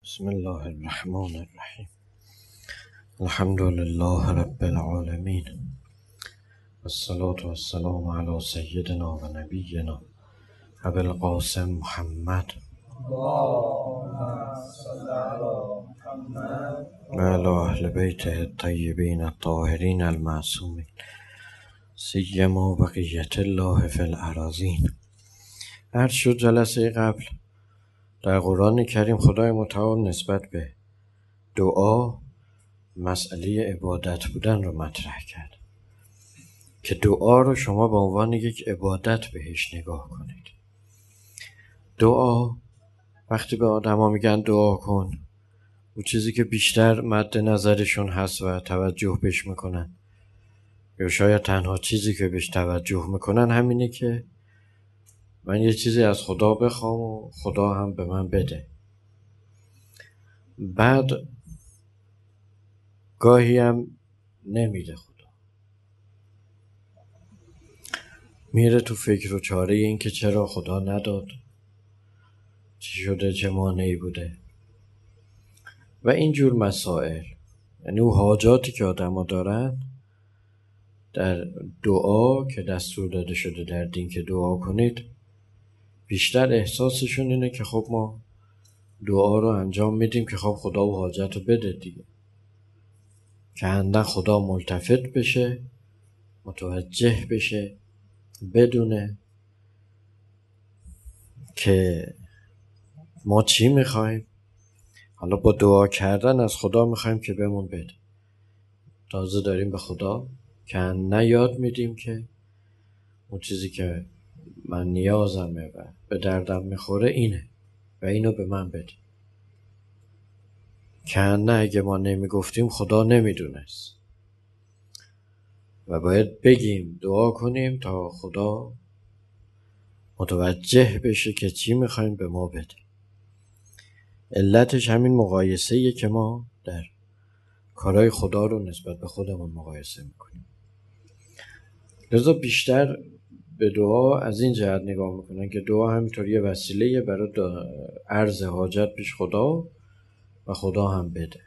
بسم الله الرحمن الرحیم. الحمد لله رب العالمین، والصلاة والسلام علی سیدنا و نبینا ابی القاسم محمد و علی اهل بیته الطیبین الطاهرین المعصومین، سیما بقیة الله فی الأراضین. عرض شد جلسه قبل در قرآن کریم خدای متعال نسبت به دعا مسئله عبادت بودن رو مطرح کرد که دعا رو شما به عنوان یک عبادت بهش نگاه کنید. دعا وقتی به آدما میگن دعا کن، اون چیزی که بیشتر مد نظرشون هست و توجه بهش میکنن، یا شاید تنها چیزی که بهش توجه میکنن همینه که من یه چیزی از خدا بخوام و خدا هم به من بده. بعد گاهی هم نمیده خدا، میره تو فکر و چاره این که چرا خدا نداد، چی شده، چه مانعی بوده و اینجور مسائل. یعنی اون حاجاتی که آدم ها دارن در دعا که دستور داده شده در دین که دعا کنید، بیشتر احساسشون اینه که خب ما دعا رو انجام میدیم که خب خدا و حاجت رو بده دیگه، که اندن خدا ملتفت بشه، متوجه بشه، بدونه که ما چی میخوایم. حالا با دعا کردن از خدا میخوایم که بهمون بده، تازه داریم به خدا که نه یاد میدیم که اون چیزی که من نیازمه و به دردم میخوره اینه و اینو به من بده. که نه اگه ما نمیگفتیم خدا نمیدونست و باید بگیم دعا کنیم تا خدا متوجه بشه که چی میخوایم به ما بده. علتش همین مقایسه‌ایه که ما در کارهای خدا رو نسبت به خودمون مقایسه میکنیم. لذا بیشتر به دعا از این جهت نگاه میکنن که دعا همینطور یه وسیله برای عرض حاجت پیش خدا و خدا هم بده.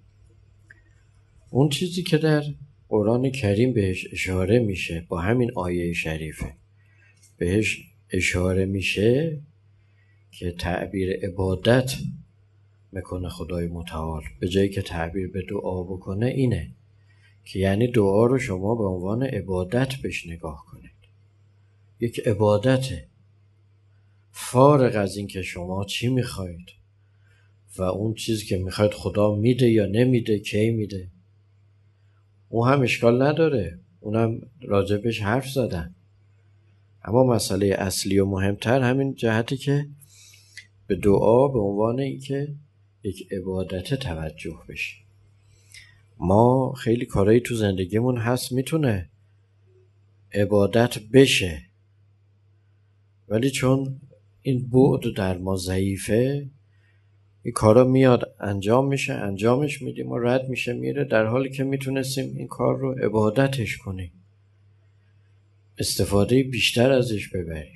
اون چیزی که در قرآن کریم بهش اشاره میشه، با همین آیه شریفه بهش اشاره میشه که تعبیر عبادت میکنه خدای متعال به جایی که تعبیر به دعا بکنه، اینه که یعنی دعا رو شما به عنوان عبادت بهش نگاه کنید. یک عبادته، فارغ از این که شما چی میخواید و اون چیزی که میخواید خدا میده یا نمیده، کی میده، اون هم اشکال نداره، اونم راجبش حرف زدن. اما مسئله اصلی و مهمتر همین جهتی که به دعا به عنوان این که یک عبادت توجه بشه. ما خیلی کارایی تو زندگیمون هست میتونه عبادت بشه، ولی چون این بعد در ما ضعیفه، این کارا میاد انجام میشه، انجامش میدیم و رد میشه میره، در حالی که میتونستیم این کار رو عبادتش کنیم، استفاده بیشتر ازش ببریم.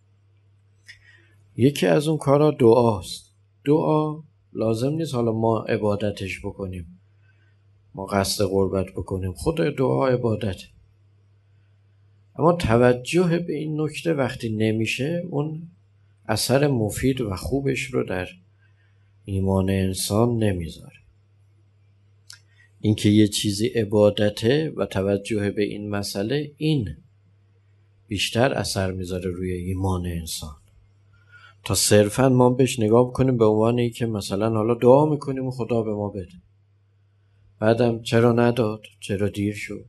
یکی از اون کارا دعاست. دعا لازم نیست حالا ما عبادتش بکنیم، ما قصد قربت بکنیم، خود دعا عبادت. اما توجه به این نکته وقتی نمیشه، اون اثر مفید و خوبش رو در ایمان انسان نمیذاره. اینکه یه چیزی عبادته و توجه به این مسئله، این بیشتر اثر میذاره روی ایمان انسان تا صرفاً ما بهش نگاه بکنیم به عنوان این که مثلا حالا دعا میکنیم و خدا به ما بده، بعدم چرا نداد، چرا دیر شد.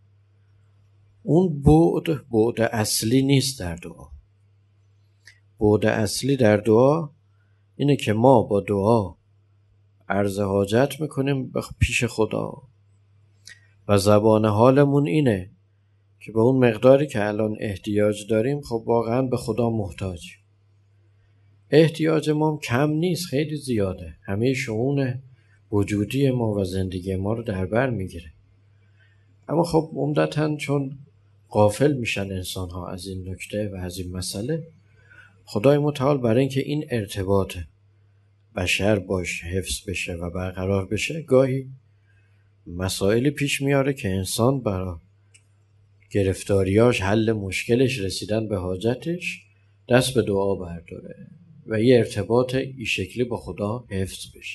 اون بعد اصلی نیست در دعا. بعد اصلی در دعا اینه که ما با دعا عرض حاجت میکنیم پیش خدا و زبان حالمون اینه که به اون مقداری که الان احتیاج داریم خب واقعا به خدا محتاجیم. احتیاج ما کم نیست، خیلی زیاده، همه شئون وجودی ما و زندگی ما رو در بر میگیره. اما خب عمدتاً چون غافل میشن انسان ها از این نکته و از این مسئله، خدای متعال برای اینکه این ارتباط بشر باش حفظ بشه و برقرار بشه، گاهی مسائلی پیش میاره که انسان برای گرفتاریاش، حل مشکلش، رسیدن به حاجتش دست به دعا برداره و یه ارتباط این شکلی با خدا حفظ بشه.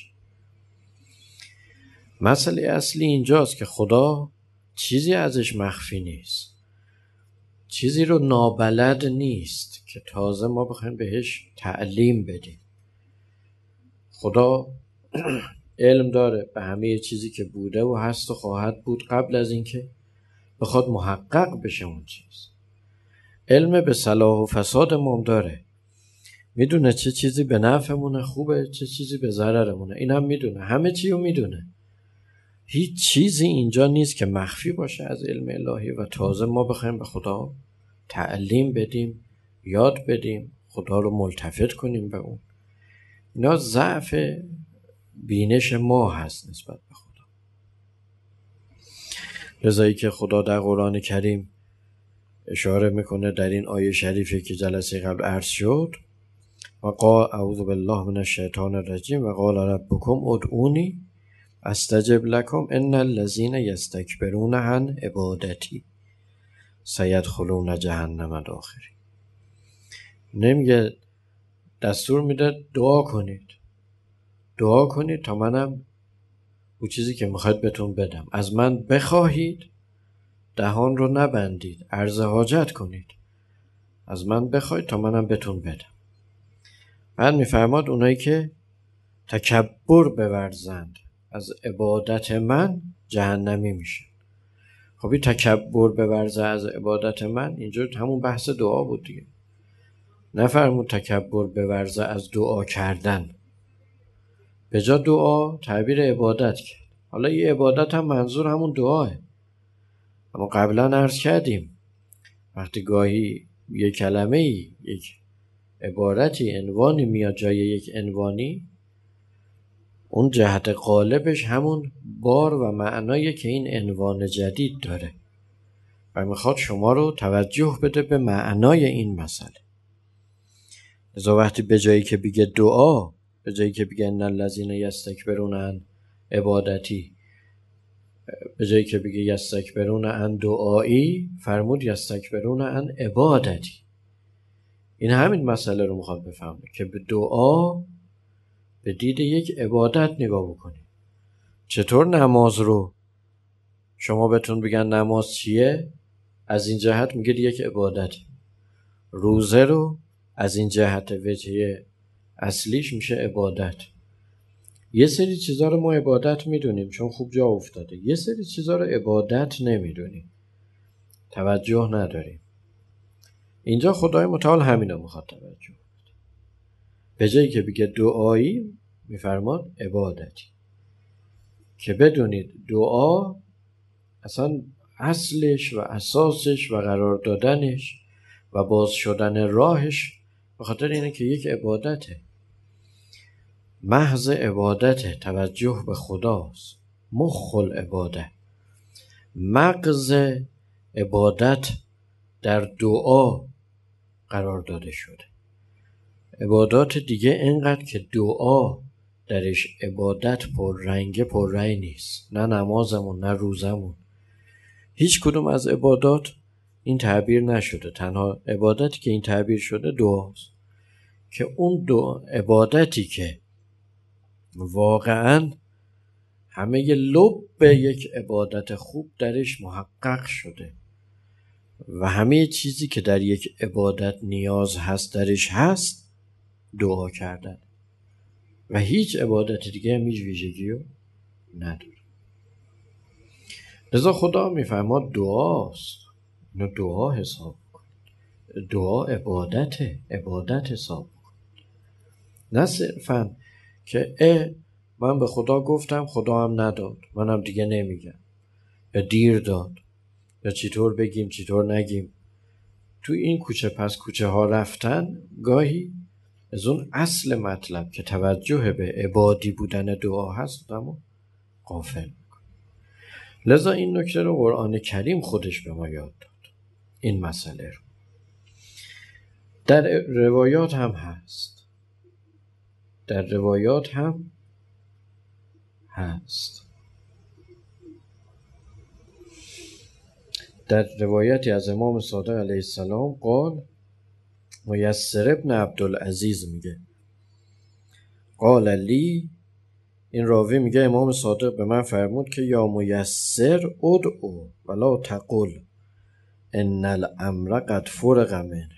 مسئله اصلی اینجاست که خدا چیزی ازش مخفی نیست، چیزی رو نابلد نیست که تازه ما بخوایم بهش تعلیم بدیم. خدا علم داره به همه چیزی که بوده و هست و خواهد بود قبل از اینکه بخواد محقق بشه اون چیز. علم به صلاح و فساد ما داره، میدونه چه چیزی به نفعمونه خوبه، چه چیزی به ضررمونه، این هم میدونه، همه چی رو میدونه. هیچ چیزی اینجا نیست که مخفی باشه از علم الهی و تازه ما بخوایم به خدا تعلیم بدیم، یاد بدیم، خدا رو ملتفت کنیم به اون. اینا ضعف بینش ما هست نسبت به خدا. لذایی که خدا در قرآن کریم اشاره میکنه در این آیه شریفی که جلسه قبل عرض شد، و قال اعوذ بالله من الشیطان الرجیم و قال ربکم ادعونی استجب لکم ان الذین یستکبرون عن عبادتی سیدخلون جهنم داخرین. نمیگه، دستور میده دعا کنید تا منم اون چیزی که میخواید بهتون بدم. از من بخواهید، دهان رو نبندید، عرض حاجت کنید، از من بخواید تا منم بهتون بدم. بعد میفرماد اونایی که تکبر بورزند از عبادت من جهنمی میشه. خب این تکبر بورزه از عبادت من، اینجا همون بحث دعا بود دیگه. نفرمود تکبر بورزه از دعا کردن، به جا دعا تعبیر عبادت کرد. حالا یه عبادت هم منظور همون دعاه، اما قبلا عرض کردیم وقتی گاهی یک کلمه یک عبارتی عنوانی میاد جای یک عنوانی، اون جهت غالبش همون بار و معنایی که این عنوان جدید داره و میخواد شما رو توجه بده به معنای این مسئله. لذا وقتی به جایی که بگه دعا، به جایی که بگه ان الذین یستکبرون عن عبادتی، به جایی که بگه یستکبرون عن دعایی، فرمود یستکبرون عن عبادتی. این همین مسئله رو میخواد بفهمه که به دعا به دید یک عبادت نگاه بکنید. چطور نماز رو شما بهتون بگن نماز چیه، از این جهت میگید یک عبادت. روزه رو از این جهت وجهه اصلیش میشه عبادت. یه سری چیزا رو ما عبادت میدونیم چون خوب جا افتاده، یه سری چیزا رو عبادت نمیدونیم، توجه نداریم. اینجا خدای متعال همینو میخواد توجه. به جایی که بگه دعایی میفرماد عبادتی، که بدونید دعا اصلا اصلش و اساسش و قرار دادنش و باز شدن راهش به خاطر اینه که یک عبادته، محض عبادته، توجه به خداست، مخ العباده. مغز عبادت در دعا قرار داده شده. عبادات دیگه اینقدر که دعا درش عبادت پررنگه پررنگ نیست، نه نمازمون نه روزمون، هیچ کدوم از عبادات این تعبیر نشده. تنها عبادتی که این تعبیر شده دعاست، که اون عبادتی که واقعاً همه لب یک عبادت خوب درش محقق شده و همه چیزی که در یک عبادت نیاز هست درش هست، دعا کردن و هیچ عبادت دیگه هم هیچ ویژگی رو نداره. لذا خدا میفرماد دعاست، اینو دعا حساب کن، دعا عبادته، عبادت حساب کن. نه صرفاً که من به خدا گفتم خدا هم نداد منم دیگه نمیگم، یا دیر داد، یا چطور بگیم چطور نگیم. تو این کوچه پس کوچه ها رفتن گاهی از اون اصل مطلب که توجه به عبادی بودن دعا هست اما غافل میکنه. لذا این نکته رو قرآن کریم خودش به ما یاد داد، این مسئله رو. در روایات هم هست در روایات هم هست. در روایتی از امام صادق علیه السلام قال، میسر ابن عبدالعزیز میگه قال لی، این راوی میگه امام صادق به من فرمود که یا میسر ادعو ولا تقل ان الامر قد فرغ منه.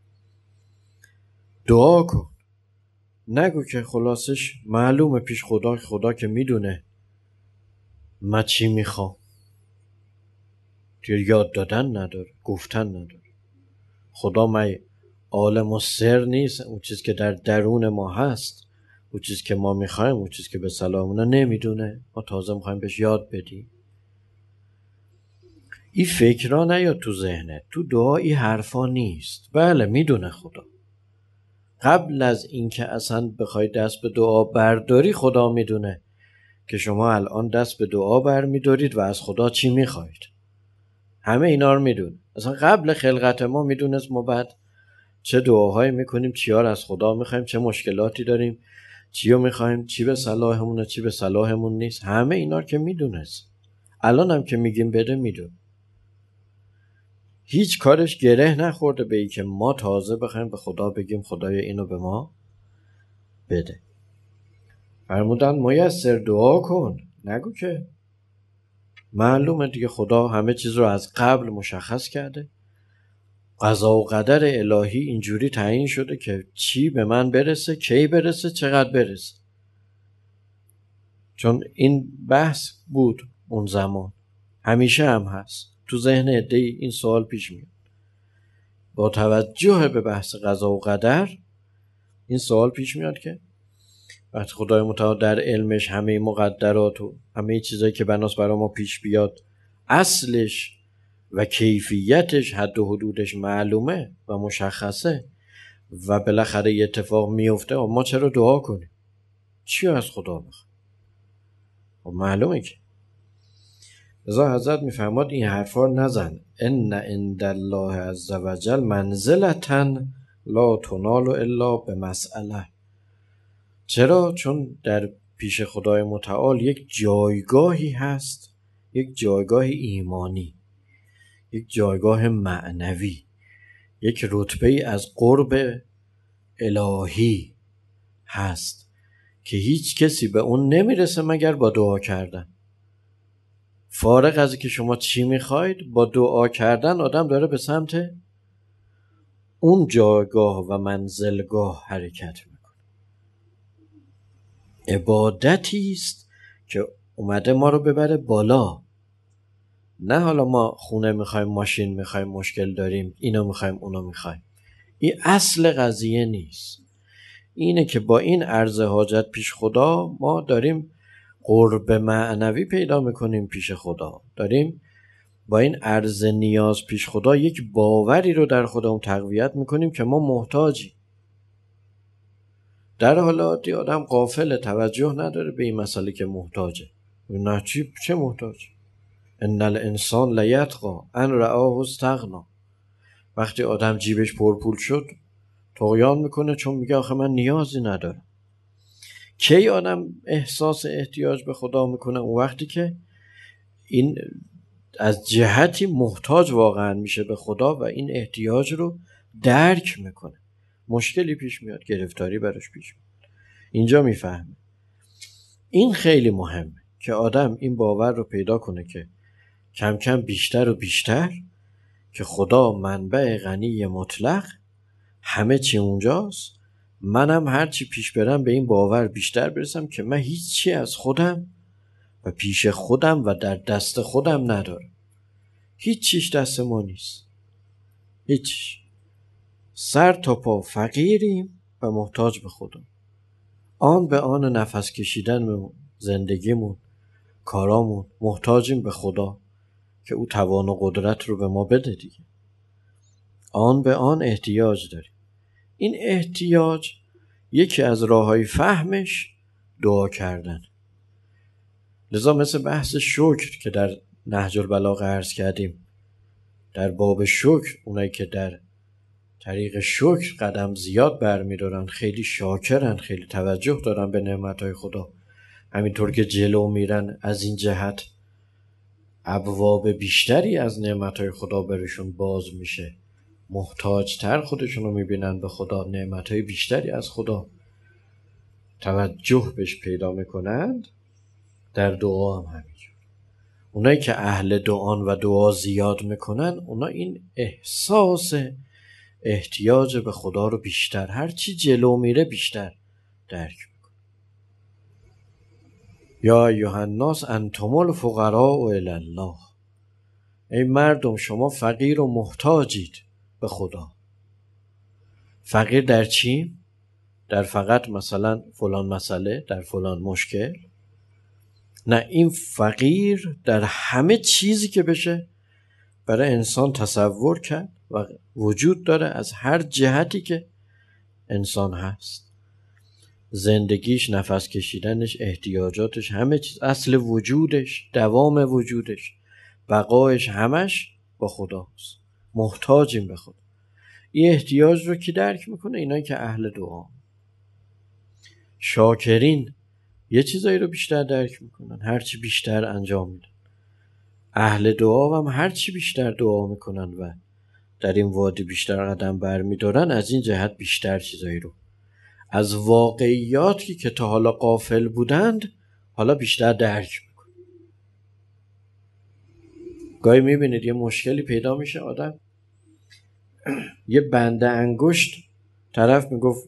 دعا کن، نگو که خلاصش معلومه پیش خدا، خدا که میدونه من چی میخوام. دیر یاد دادن نداره، گفتن نداره. خدا من عالم و سر نیست، اون چیز که در درون ما هست، اون چیز که ما میخوایم، اون چیز که به صلاحمونه نمیدونه، ما تازه میخوایم بهش یاد بدیم. این فکرها نیاد تو ذهنت، تو دعا این حرفا نیست. بله میدونه خدا. قبل از اینکه اصلا بخوای دست به دعا برداری، خدا میدونه که شما الان دست به دعا برمیدارید و از خدا چی میخواید. همه اینا رو میدونه. اصلا قبل خلقت ما میدونست ما بعد چه دعاهایی میکنیم، چیا رو از خدا میخوایم، چه مشکلاتی داریم، چی رو میخوایم، چی به صلاحمونه، چی به صلاحمون نیست. همه اینا رو که میدونست. الان هم که میگیم بده میدونه. هیچ کارش گره نخورده به این که ما تازه بخوایم به خدا بگیم خدایا اینو به ما بده. فرمودن میسر دعا کن، نگو که معلومه دیگه خدا همه چیز رو از قبل مشخص کرده. قضا و قدر الهی اینجوری تعیین شده که چی به من برسه، کی برسه، چقدر برسه. چون این بحث بود اون زمان، همیشه هم هست. تو ذهن عده‌ای این سوال پیش میاد. با توجه به بحث قضا و قدر این سوال پیش میاد که وقتی خدای متعال در علمش همه مقدرات و همه چیزایی که بناس برای ما پیش بیاد اصلش و کیفیتش حد و حدودش معلومه و مشخصه و بالاخره یه اتفاق میفته، ما چرا دعا کنیم؟ چی از خدا بخواه؟ معلومه که لذا حضرت میفرماد این حرفا نزن. ان عند الله عز وجل منزلة لا تنال الا بمسأله. چرا؟ چون در پیش خدای متعال یک جایگاهی هست، یک جایگاه ایمانی، یک جایگاه معنوی، یک رتبه از قرب الهی هست که هیچ کسی به اون نمیرسه مگر با دعا کردن. فارغ از که شما چی میخواید، با دعا کردن آدم داره به سمت اون جایگاه و منزلگاه حرکت میکنه. عبادتی است که اومده ما رو ببره بالا. نه حالا ما خونه میخوایم، ماشین میخوایم، مشکل داریم، اینو میخوایم، اونو میخوایم. این اصل قضیه نیست. اینه که با این عرض حاجت پیش خدا ما داریم قرب معنوی پیدا میکنیم پیش خدا. داریم با این عرض نیاز پیش خدا یک باوری رو در خودمون تقویت میکنیم که ما محتاجیم. در حالاتی آدم غافل، توجه نداره به این مسئله که محتاجه. نه چه محتاج؟ ان الانسان لیطغی ان رآه استغنی. وقتی آدم جیبش پرپول شد طغیان میکنه، چون میگه آخه من نیازی ندارم. کی آدم احساس احتیاج به خدا میکنه؟ اون وقتی که این از جهتی محتاج واقعا میشه به خدا و این احتیاج رو درک میکنه. مشکلی پیش میاد، گرفتاری براش پیش میاد، اینجا میفهمه. این خیلی مهمه که آدم این باور رو پیدا کنه که کم کم بیشتر و بیشتر که خدا منبع غنی مطلق، همه چی اونجاست. منم هرچی پیش برم به این باور بیشتر برسم که من هیچی از خودم و پیش خودم و در دست خودم ندارم. هیچیش دست ما نیست. هیچ. سر تا پا فقیریم و محتاج به خدا. آن به آن نفس کشیدن زندگیمون، کارامون، محتاجیم به خدا که او توان و قدرت رو به ما بده دیگه. آن به آن احتیاج داریم. این احتیاج یکی از راههای فهمش دعا کردن. لذا مثل بحث شکر که در نهج البلاغه عرض کردیم، در باب شکر اونایی که در طریق شکر قدم زیاد برمیدارن، خیلی شاکرن، خیلی توجه دارن به نعمتهای خدا. همینطور که جلو میرن از این جهت ابواب بیشتری از نعمتهای خدا برشون باز میشه، محتاجتر خودشونو میبینن به خدا، نعمتهای بیشتری از خدا توجه بهش پیدا میکنند. در دعا هم همینجور. اونایی که اهل دعان و دعا زیاد میکنن، اونا این احساس احتیاج به خدا رو بیشتر، هرچی جلو میره بیشتر درک میکنه. یا ایها الناس انتم الفقراء الی الله. ای مردم شما فقیر و محتاجید به خدا. فقیر در چی؟ در فقط مثلا فلان مسئله، در فلان مشکل؟ نه، این فقیر در همه چیزی که بشه برای انسان تصور کرد و وجود داره از هر جهتی که انسان هست. زندگیش، نفس کشیدنش، احتیاجاتش، همه چیز، اصل وجودش، دوام وجودش، بقایش، همش با خداست. محتاجیم به خدا. این احتیاج رو کی درک میکنه؟ اینایی که اهل دعا. شاکرین یه چیزایی رو بیشتر درک میکنن، هرچی بیشتر انجام میدن. اهل دعا هم هرچی بیشتر دعا میکنن و در این وادی بیشتر قدم برمیدارن، از این جهت بیشتر چیزایی رو از واقعیاتی که تا حالا غافل بودند حالا بیشتر درک میکنن. گاهی میبینید یه مشکلی پیدا میشه آدم، یه بنده انگشت، طرف میگفت،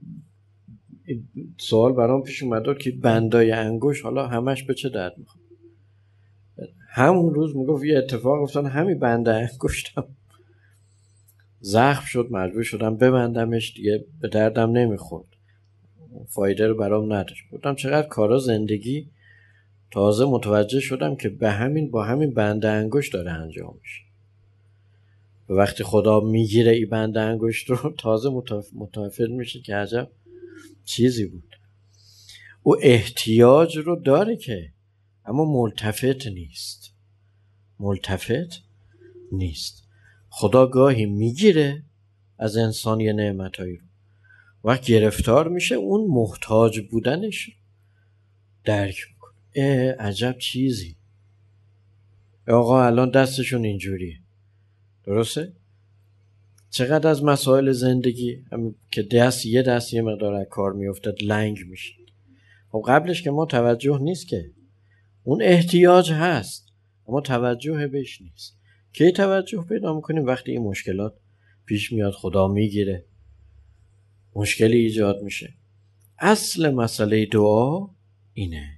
سوال برام پیش اومده که بندای انگشت حالا همش به چه درد میخواد؟ همون روز میگفت یه اتفاق افتاد، همین بنده انگشتم زخم شد، مجبور شدم ببندمش، دیگه به دردم نمیخورد، فایده رو برام نداشت. گفتم چقدر کارا زندگی، تازه متوجه شدم که با همین بنده انگشت داره انجام میشه. و وقتی خدا میگیره این بنده انگشت رو، تازه متوفر میشه که عجب چیزی بود. او احتیاج رو داره که، اما ملتفت نیست. خدا گاهی میگیره از انسان یه نعمتایی رو، وقت گرفتار میشه اون محتاج بودنش درک میکنه. عجب چیزی، آقا الان دستشون اینجوریه، درسته؟ چقدر از مسائل زندگی که یه دست یه مقدار از کار میافتد لنگ میشه. خب قبلش که ما توجه نیست، که اون احتیاج هست اما توجه بهش نیست. کی توجه پیدا میکنیم؟ وقتی این مشکلات پیش میاد، خدا میگیره، مشکلی ایجاد میشه. اصل مسئله دعا اینه: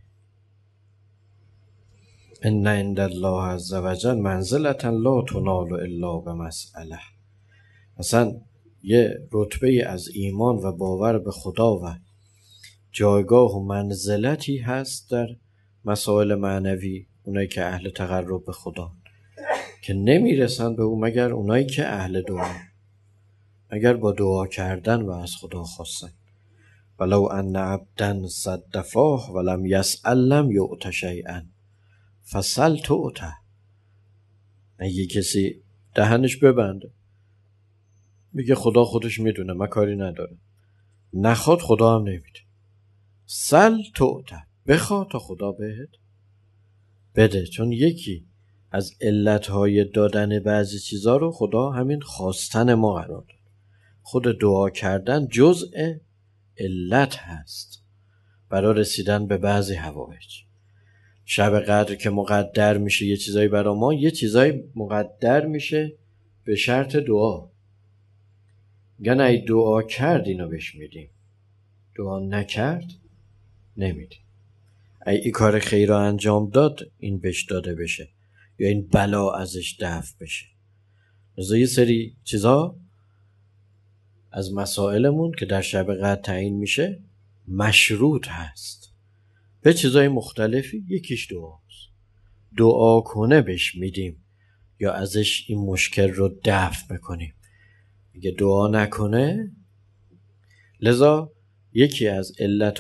ان عند الله عز وجل منزلة لا تنال الا بمسأله. مثلا یه رتبه از ایمان و باور به خدا و جایگاه و منزلتی هست در مسائل معنوی، اونایی که اهل تقرب به خدا، که نمیرسن به او مگر اونایی که اهل دعا، مگر با دعا کردن و از خدا خواستن. ولو ان عبدا صدفاه ولم یسأل لم یؤت شیئا فسل تؤت. اگه کسی دهنش ببنده میگه خدا خودش میدونه، من کاری ندارم، نخواد خدا هم نمیده. سل تؤت، بخواه تا خدا بهت بده. چون یکی از علتهای دادن بعضی چیزا رو خدا همین خواستن ما قرار داد. خود دعا کردن جزء علت هست برای رسیدن به بعضی حوائج. شب قدر که مقدر میشه یه چیزایی برای ما، یه چیزایی مقدر میشه به شرط دعا. میگن ای دعا کرد اینو بهش میدیم، دعا نکرد نمیدیم. ای کار خیر رو انجام داد این بهش داده بشه، یا این بلا ازش دفع بشه. لذا یه سری چیزا از مسائلمون که در شب قدر تعیین میشه مشروط هست به چیزای مختلفی. یکیش دعاست. دعا کنه بهش میدیم یا ازش این مشکل رو دفع میکنیم. اگه دعا نکنه، لذا یکی از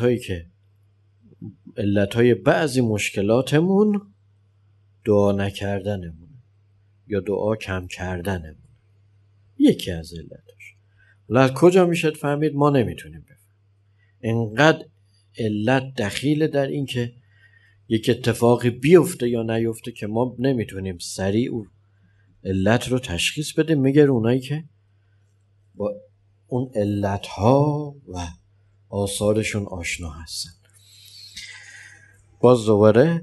علتهای بعضی مشکلاتمون دعا نکردنمون یا دعا کم کردنمون. یکی از علتش. حالا از کجا میشه فهمید؟ ما نمیتونیم بفهمیم. انقدر علت دخیله در این که یک اتفاقی بیفته یا نیفته که ما نمیتونیم سریع او علت رو تشخیص بده، مگر اونایی که با اون علتها و آثارشون آشنا هستن. باز دوباره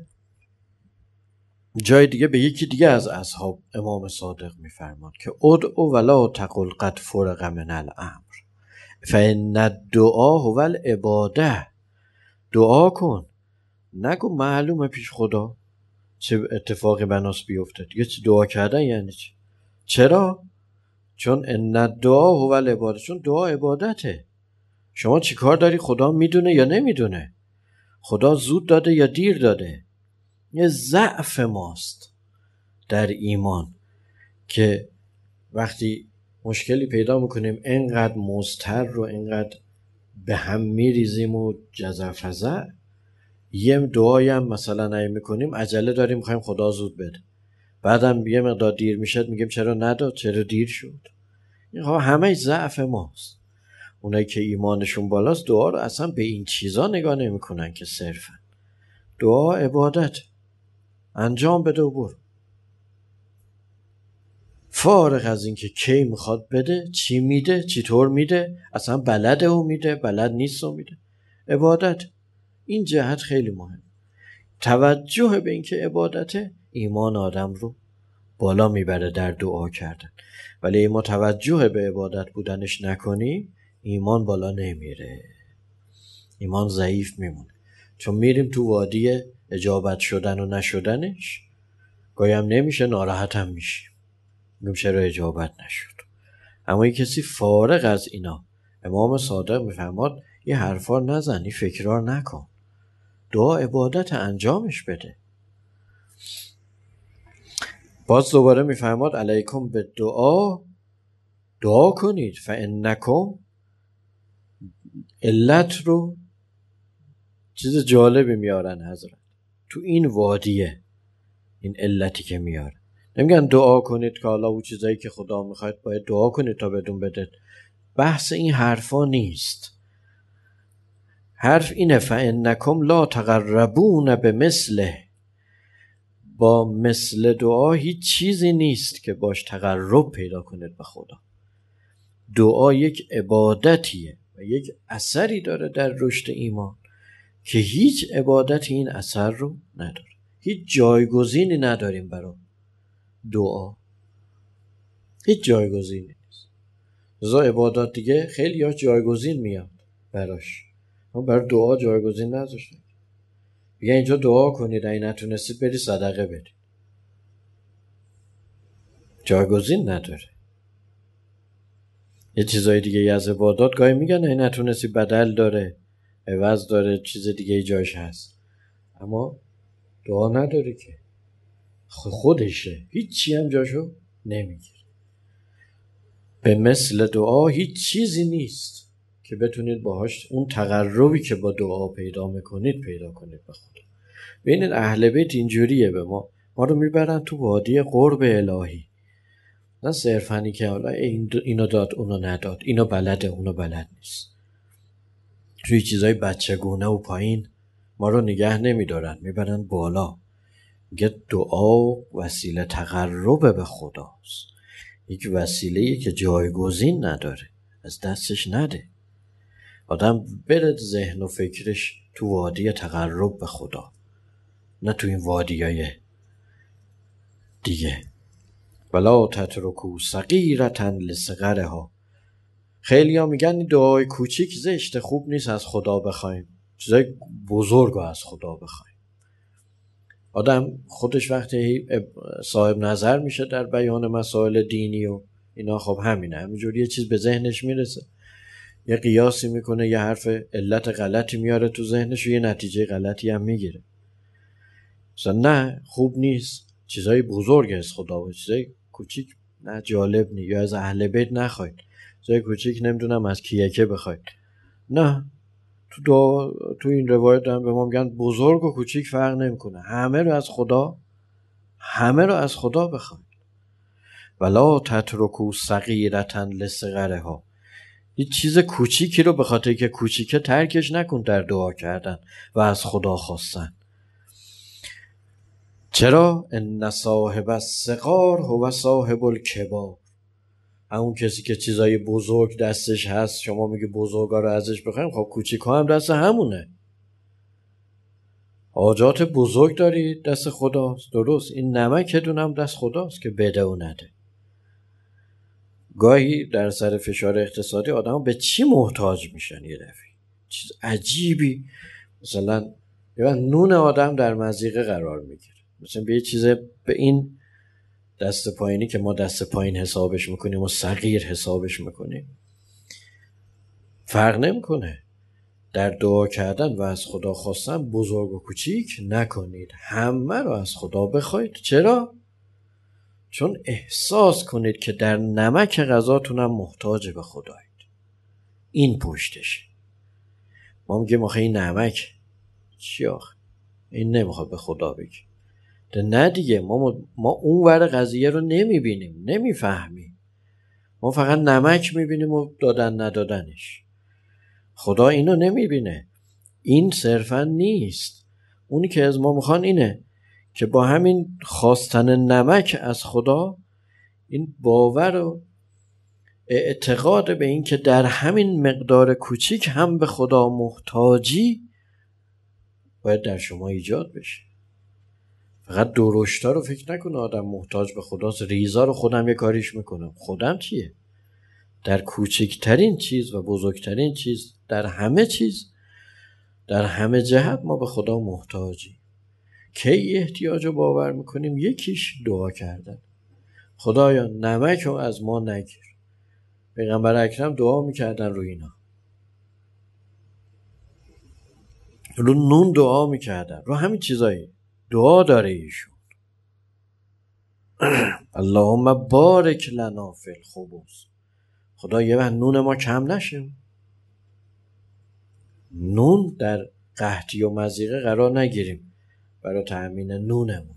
جای دیگه به یکی دیگه از اصحاب امام صادق میفرماد که ادعو ولا تقل قد فرغ من الامر فان الدعاء هو العباده. دعا کن، نگو معلومه پیش خدا چه اتفاقی بناس بیفته. دیگه چه دعا کردن یعنی چی؟ چرا؟ چون ان الدعاء هو العباده، چون دعا عبادته. شما چی کار داری؟ خدا میدونه یا نمیدونه؟ خدا زود داده یا دیر داده؟ یه ضعف ماست در ایمان که وقتی مشکلی پیدا میکنیم انقدر مضطر و انقدر به هم میریزیم و جزع، یه دعایی هم مثلا نمی میکنیم، عجله داریم میخوایم خدا زود بده، بعدم یه مقدار دیر میشد میگیم چرا نداد، چرا دیر شد. این همه ضعف ماست. اونایی که ایمانشون بالاست دعا رو اصلا به این چیزا نگاه نمیکنن که صرفا دعا عبادت، انجام بده و برو. فارغ از این که کی میخواد بده، چی میده، چطور میده، اصلا بلده و میده، بلد نیست و میده. عبادت. این جهت خیلی مهم. توجه به این که عبادت ایمان آدم رو بالا میبره در دعا کردن. ولی ما توجه به عبادت بودنش نکنی، ایمان بالا نمیره، ایمان ضعیف میمونه. چون میریم تو وادی اجابت شدن و نشدنش، گاهی هم نمیشه، ناراحت هم میشیم، میگم چرا اجابت نشد. اما این کسی فارغ از اینا، امام صادق میفرماد یه حرفا نزنی، فکرار نکن، دعا عبادت انجامش بده. باز دوباره میفرماد علیکم به دعا کنید فانکم. علت رو چیز جالبی میارن حضرت تو این وادیه. این علتی که میاره، نمیگن دعا کنید که حالا اون چیزایی که خدا میخواد باید دعا کنید تا بدون بده. بحث این حرفا نیست. حرف اینه فانکم لا تقربون بمثله. با مثل دعا هیچ چیزی نیست که باش تقرب پیدا کنید به خدا. دعا یک عبادتیه و یک اثری داره در رشد ایمان که هیچ عبادتی این اثر رو نداره. هیچ جایگزینی نداریم برای دعا، هیچ جایگزینی نیست. رضا عبادات دیگه خیلی ها جایگزین میاد براش، اما برای دعا جایگزین نذاشتن. بگه اینجا دعا کنید، اگه نتونستید برید صدقه بدید. جایگزین نداره. یه چیزای دیگه از عبادات گاهی میگن اگه نتونستی بدل داره، عوض داره، چیز دیگه جاش هست. اما دعا نداره که، خودشه، هیچی هم جاشو نمیگیره. به مثل دعا هیچ چیزی نیست که بتونید باهاش اون تقربی که با دعا پیدا میکنید پیدا کنید به خدا. ببینید اهل بیت اینجوریه، به ما رو میبرن تو وادی قرب الهی، نه صرفانی که حالا اینو داد اونو نداد، اینو بلده اونو بلد نیست. توی چیزای بچگونه و پایین ما رو نگه نمیدارن، میبرن بالا. میگه دعا وسیله تقرب به خداست، یک وسیله‌ای که جایگزین نداره، از دستش نده. آدم بره ذهن و فکرش تو وادی تقرب به خدا، نه تو این وادیای دیگه. ولا تترکوا صغیرة لصغرها. خیلی ها میگن دعای کوچیک زشته، خوب نیست از خدا بخوایم، چیزای بزرگ از خدا بخوایم. آدم خودش وقتی صاحب نظر میشه در بیان مسائل دینی و اینا، خب همینه، همینجوری یه چیز به ذهنش میرسه، یه قیاسی میکنه، یه حرف علت غلطی میاره تو ذهنش و یه نتیجه غلطی هم میگیره. مثلا نه، خوب نیست چیزای بزرگ از خدا و چیزای کوچیک نه، جالب نی، یا از اهل بیت نخواید، چیزای کوچیک نمیدونم از کیکه بخواید. نه، تو این روایت هم به ما میگن بزرگ و کوچیک فرق نمیکنه، همه رو از خدا بخواید. ولا تترکوا صغیرة لصغرها. هیچ چیز کوچیکی رو به خاطر که کوچیکه ترکش نکن در دعا کردن و از خدا خواستن. چرا؟ ان صاحب الصغار هو صاحب الکبار. همون کسی که چیزای بزرگ دستش هست، شما میگه بزرگا رو ازش بخوایم، خب کوچیک‌ها هم دست همونه. حاجات بزرگ داری دست خداست، درست، این نمکتون هم دست خداست که بده و نده. گاهی در سر فشار اقتصادی آدم به چی محتاج میشن یه دفعه، چیز عجیبی، مثلا نون آدم در مضیقه قرار میگیره، مثلا به یه چیز، به این دست پایینی که ما دست پایین حسابش میکنیم و صغیر حسابش میکنیم فرق نمیکنه. در دعا کردن و از خدا خواستن بزرگ و کوچیک نکنید، همه رو از خدا بخواید. چرا؟ چون احساس کنید که در نمک غذاتونم محتاج به خدایید. این پشتشه. ما میگیم آخه این نمک چی آخه، این نمیخواد به خدا بگی. نه دیگه، ما اون ور قضیه رو نمیبینیم، نمیفهمیم. ما فقط نمک میبینیم و دادن ندادنش. خدا اینو نمیبینه. این صرفا نیست. اونی که از ما میخوان اینه که با همین خواستن نمک از خدا، این باور و اعتقاد به این که در همین مقدار کوچیک هم به خدا محتاجی باید در شما ایجاد بشه. فقط درشتا رو فکر نکنه آدم محتاج به خداست، ریزا رو خودم یه کاریش میکنم. خودم چیه؟ در کوچکترین چیز و بزرگترین چیز، در همه چیز، در همه جهت ما به خدا محتاجی. کی احتیاج رو باور میکنیم؟ یکیش دعا کردن. خدایا نمک رو از ما نگیر. پیغمبر اکرم دعا میکردن رو اینا، رو نون دعا میکردن، رو همین چیزایی دعا داره ایشون. اللهم بارک لنا فی الخبز. خدا یه وقت نون ما کم نشه. نون در قحطی و مضیقه قرار نگیریم برای تأمین نونمون.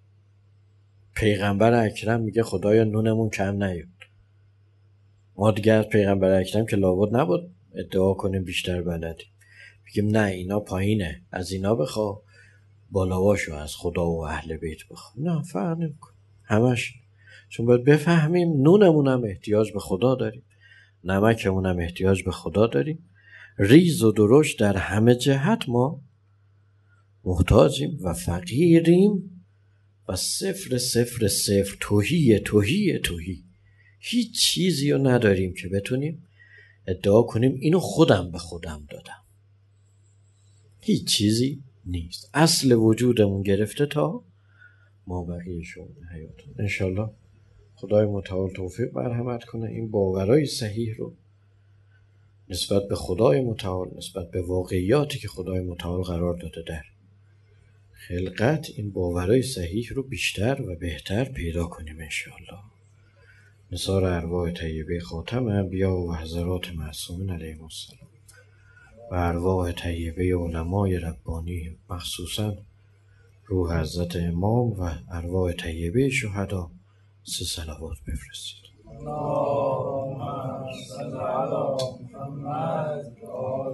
پیغمبر اکرم میگه خدایا نونمون کم نیاد. ما دیگه از پیغمبر اکرم که لابد نبود ادعا کنیم بیشتر بلدیم، بگیم نه اینا پایینه، از اینا بخوا، بالاواشو از خدا و اهل بیت بخوا. نه، فرق نمیکنه همش. چون باید بفهمیم نونمون هم احتیاج به خدا داریم، نمکمون هم احتیاج به خدا داریم. ریز و درشت در همه جهت ما محتاجیم و فقیریم و صفر صفر صفر، توهی. هیچ چیزی رو نداریم که بتونیم ادعا کنیم اینو خودم به خودم دادم. هیچ چیزی نیست. اصل وجودمون گرفته تا ما بقیه شون حیاتون. انشالله خدای متعال توفیق مرحمت کنه این باورای صحیح رو نسبت به خدای متعال، نسبت به واقعیاتی که خدای متعال قرار داده در خلقت، این باورای صحیح رو بیشتر و بهتر پیدا کنیم انشالله. نثار ارواح طیبه خاتم انبیا و حضرات معصومین علیهم السلام و ارواح طیبه علمای ربانی، مخصوصا روح حضرت امام و ارواح طیبه شهدا 3 صلوات بفرستید. اللهم صل علی محمد.